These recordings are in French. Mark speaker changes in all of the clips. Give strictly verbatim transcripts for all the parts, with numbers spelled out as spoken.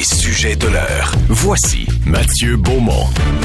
Speaker 1: Les sujets de l'heure. Voici Mathieu Beaumont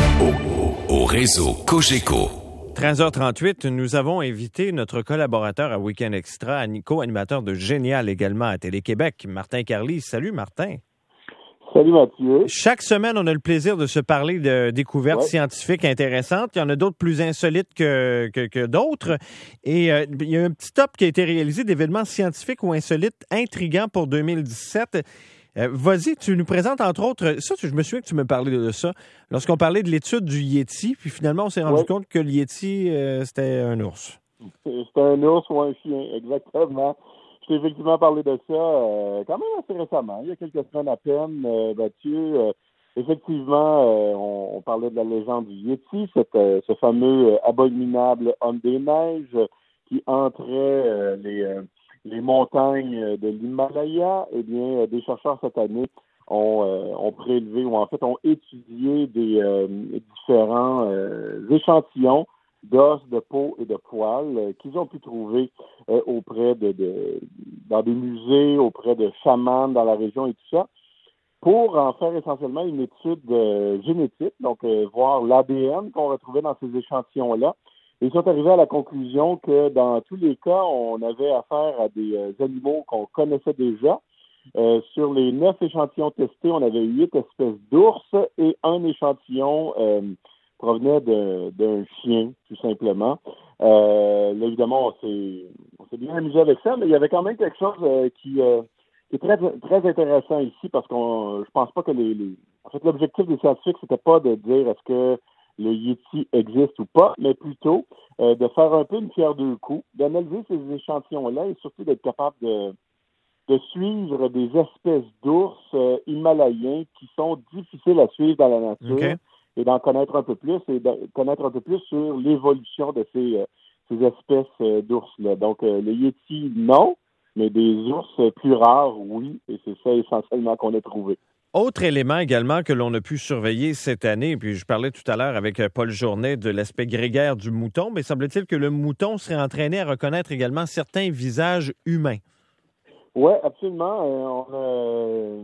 Speaker 1: au, au, au réseau Cogeco.
Speaker 2: treize heures trente-huit, nous avons invité notre collaborateur à Week-end Extra, co-animateur de Génial également à Télé-Québec, Martin Carly. Salut Martin.
Speaker 3: Salut Mathieu.
Speaker 2: Chaque semaine, on a le plaisir de se parler de découvertes ouais. scientifiques intéressantes. Il y en a d'autres plus insolites que, que, que d'autres. Et euh, il y a un petit top qui a été réalisé d'événements scientifiques ou insolites intrigants pour deux mille dix-sept. Euh, vas-y, tu nous présentes entre autres, ça, je me souviens que tu me parlais de ça, lorsqu'on parlait de l'étude du Yéti, puis finalement, on s'est rendu ouais. compte que le Yéti, euh, c'était un ours.
Speaker 3: C'était un ours ou un chien, exactement. Je t'ai effectivement parlé de ça euh, quand même assez récemment, il y a quelques semaines à peine, euh, Mathieu. Euh, effectivement, euh, on, on parlait de la légende du Yéti, cette, euh, ce fameux euh, abominable homme des neiges euh, qui entrait euh, les... Euh, les montagnes de l'Himalaya. Eh bien, euh, des chercheurs cette année ont, euh, ont prélevé ou en fait ont étudié des euh, différents euh, échantillons d'os, de peau et de poils euh, qu'ils ont pu trouver euh, auprès de, de dans des musées, auprès de chamans dans la région et tout ça, pour en faire essentiellement une étude euh, génétique, donc euh, voir l'A D N qu'on retrouvait dans ces échantillons-là. Ils sont arrivés à la conclusion que dans tous les cas, on avait affaire à des euh, animaux qu'on connaissait déjà. Euh, sur les neuf échantillons testés, on avait huit espèces d'ours et un échantillon euh, provenait de, d'un chien, tout simplement. Euh, là, évidemment, on s'est, on s'est bien amusé avec ça, mais il y avait quand même quelque chose euh, qui, euh, qui est très, très intéressant ici parce qu'on, je pense pas que les, les... En fait, l'objectif des scientifiques, c'était pas de dire est-ce que le Yéti existe ou pas, mais plutôt euh, de faire un peu une pierre deux coups, d'analyser ces échantillons-là et surtout d'être capable de, de suivre des espèces d'ours euh, himalayens qui sont difficiles à suivre dans la nature okay. et d'en connaître un peu plus et de connaître un peu plus sur l'évolution de ces, euh, ces espèces euh, d'ours-là. Donc, euh, le Yéti, non, mais des ours plus rares, oui, et c'est ça essentiellement qu'on a trouvé.
Speaker 2: Autre élément également que l'on a pu surveiller cette année, puis je parlais tout à l'heure avec Paul Journet de l'aspect grégaire du mouton, mais semble-t-il que le mouton serait entraîné à reconnaître également certains visages humains.
Speaker 3: Oui, absolument. Euh, on a euh,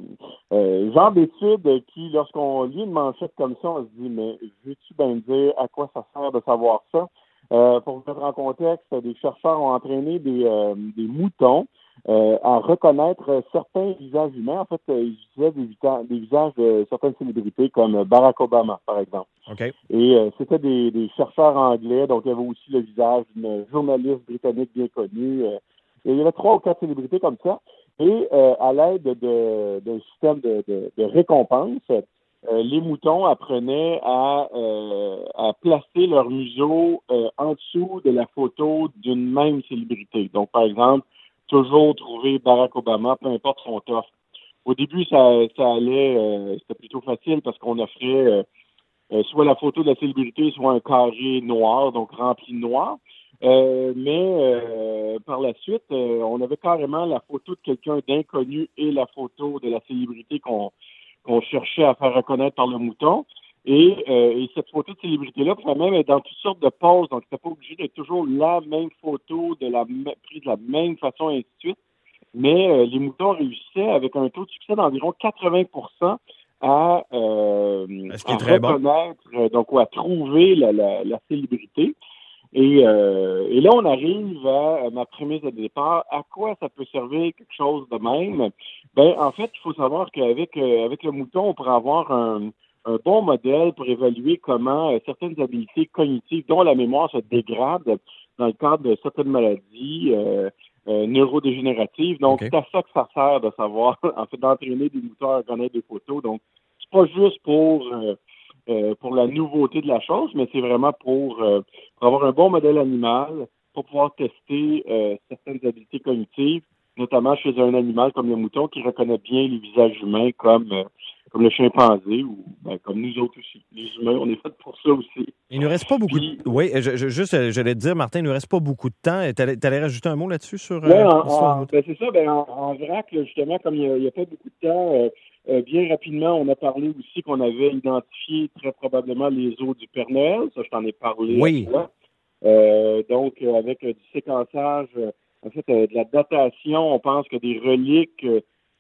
Speaker 3: euh, genre d'études qui, lorsqu'on lit une manchette comme ça, on se dit, mais veux-tu bien me dire à quoi ça sert de savoir ça? Euh, pour vous mettre en contexte, des chercheurs ont entraîné des, euh, des moutons euh, à reconnaître certains visages humains. En fait, euh, ils utilisaient des, vita- des visages de certaines célébrités comme Barack Obama, par exemple.
Speaker 2: Okay.
Speaker 3: Et euh, c'était des, des chercheurs anglais, donc il y avait aussi le visage d'une journaliste britannique bien connue. Euh, et il y avait trois ou quatre célébrités comme ça. Et euh, à l'aide de, d'un système de, de, de récompense, Euh, les moutons apprenaient à, euh, à placer leur museau euh, en dessous de la photo d'une même célébrité. Donc, par exemple, toujours trouver Barack Obama, peu importe son offre. Au début, ça, ça allait, euh, c'était plutôt facile parce qu'on offrait euh, euh, soit la photo de la célébrité, soit un carré noir, donc rempli de noir. Euh, mais euh, par la suite, euh, on avait carrément la photo de quelqu'un d'inconnu et la photo de la célébrité qu'on qu'on cherchait à faire reconnaître par le mouton. Et, euh, et cette photo de célébrité-là pouvait même être dans toutes sortes de poses, donc c'était pas obligé d'être toujours la même photo, de la prise de la même façon, et ainsi de suite. Mais euh, les moutons réussissaient avec un taux de succès d'environ quatre-vingts pour cent à, euh, à reconnaître, bon. donc ou à trouver la, la, la célébrité. Et, euh, et là, on arrive à, à ma prémisse de départ. À quoi ça peut servir quelque chose de même? Ben, en fait, il faut savoir qu'avec euh, avec le mouton, on pourrait avoir un, un bon modèle pour évaluer comment euh, certaines habiletés cognitives, dont la mémoire se dégrade dans le cadre de certaines maladies euh, euh, neurodégénératives. Donc, okay. c'est à ça que ça sert de savoir, en fait, d'entraîner des moutons à reconnaître des photos. Donc, c'est pas juste pour... Euh, Euh, pour la nouveauté de la chose, mais c'est vraiment pour, euh, pour avoir un bon modèle animal, pour pouvoir tester euh, certaines habiletés cognitives, notamment chez un animal comme le mouton qui reconnaît bien les visages humains comme, euh, comme le chimpanzé ou ben, comme nous autres aussi. Les humains, on est faits pour ça aussi.
Speaker 2: Il ne nous reste pas beaucoup Puis, de... Oui, je, je, juste, j'allais te dire, Martin, il ne nous reste pas beaucoup de temps. Tu allais rajouter un mot là-dessus sur...
Speaker 3: Oui, euh, en, ben, c'est ça. Ben, en, en vrac, justement, comme il n'y a, a pas beaucoup de temps... Euh, Euh, bien rapidement, on a parlé aussi qu'on avait identifié très probablement les os du Père Noël. Ça, je t'en ai parlé.
Speaker 2: Oui.
Speaker 3: Euh, donc, euh, avec euh, du séquençage, euh, en fait, euh, de la datation, on pense que des reliques euh,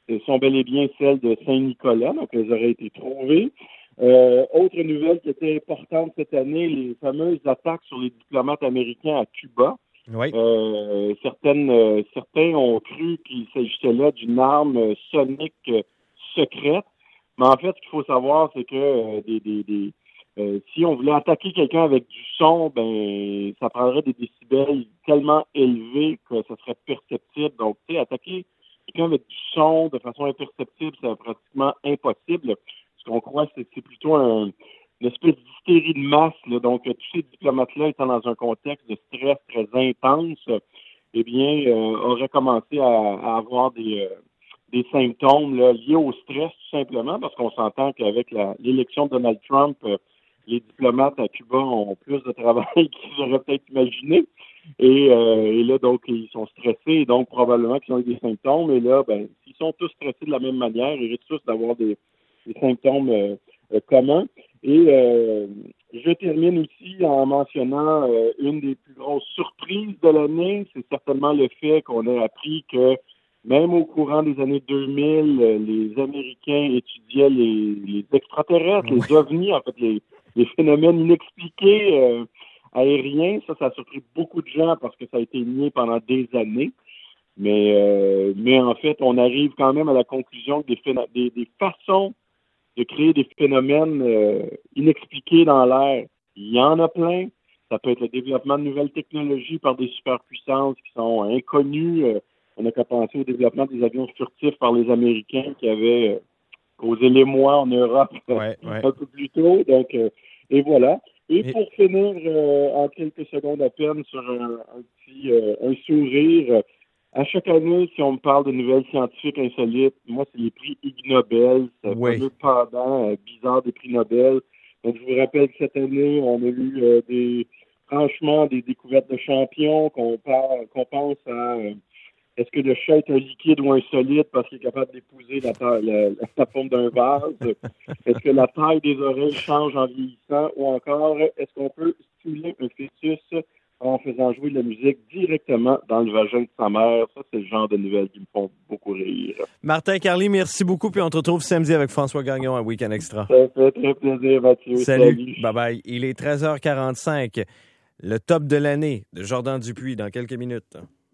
Speaker 3: sont bel et bien celles de Saint-Nicolas, donc elles auraient été trouvées. Euh, autre nouvelle qui était importante cette année, les fameuses attaques sur les diplomates américains à Cuba.
Speaker 2: Oui.
Speaker 3: Euh, certaines, euh, certains ont cru qu'il s'agissait là d'une arme euh, sonique euh, secrète. Mais en fait, ce qu'il faut savoir, c'est que euh, des, des, des, euh, si on voulait attaquer quelqu'un avec du son, ben ça prendrait des décibels tellement élevés que ça serait perceptible. Donc, tu sais, attaquer quelqu'un avec du son de façon imperceptible, c'est pratiquement impossible. Ce qu'on croit, c'est que c'est plutôt un, une espèce d'hystérie de masse. Là. Donc, tous ces diplomates-là étant dans un contexte de stress très intense, eh bien, euh, auraient commencé à, à avoir des, euh, des symptômes là, liés au stress, tout simplement, parce qu'on s'entend qu'avec la, l'élection de Donald Trump, euh, les diplomates à Cuba ont plus de travail qu'ils auraient peut-être imaginé. Et, euh, et là, donc, ils sont stressés, et donc probablement qu'ils ont eu des symptômes. Et là, ben, s'ils sont tous stressés de la même manière, ils risquent tous d'avoir des des symptômes euh, euh, communs. Et euh, je termine aussi en mentionnant euh, une des plus grosses surprises de l'année, c'est certainement le fait qu'on ait appris que même au courant des années deux mille, euh, les Américains étudiaient les, les extraterrestres, oui. les ovnis, en fait, les, les phénomènes inexpliqués euh, aériens. Ça, ça a surpris beaucoup de gens parce que ça a été nié pendant des années. Mais, euh, mais en fait, on arrive quand même à la conclusion que des, phénom- des, des façons de créer des phénomènes euh, inexpliqués dans l'air. Il y en a plein. Ça peut être le développement de nouvelles technologies par des superpuissances qui sont inconnues. Euh, on n'a qu'à penser au développement des avions furtifs par les Américains qui avaient euh, causé l'émoi en Europe
Speaker 2: ouais, ouais.
Speaker 3: un peu plus tôt. Donc, euh, et voilà. Et
Speaker 2: et...
Speaker 3: pour finir, euh, en quelques secondes à peine, sur un, un petit euh, un sourire, à chaque année, si on me parle de nouvelles scientifiques insolites, moi, c'est les prix Ig Nobel, c'est
Speaker 2: oui.
Speaker 3: fameux pendant euh, bizarre des prix Nobel. Donc, je vous rappelle que cette année, on a eu euh, des, franchement, des découvertes de champions, qu'on, parle, qu'on pense à euh, est-ce que le chat est un liquide ou un solide parce qu'il est capable d'épouser la, taille, la, la forme d'un vase? Est-ce que la taille des oreilles change en vieillissant? Ou encore, est-ce qu'on peut stimuler un fœtus en faisant jouer de la musique directement dans le vagin de sa mère? Ça, c'est le genre de nouvelles qui me font beaucoup rire.
Speaker 2: Martin Carly, merci beaucoup, puis on te retrouve samedi avec François Gagnon à Week-end Extra.
Speaker 3: Ça fait très plaisir, Mathieu.
Speaker 2: Salut.
Speaker 3: Salut.
Speaker 2: Bye-bye. Il est treize heures quarante-cinq. Le top de l'année de Jordan Dupuis dans quelques minutes.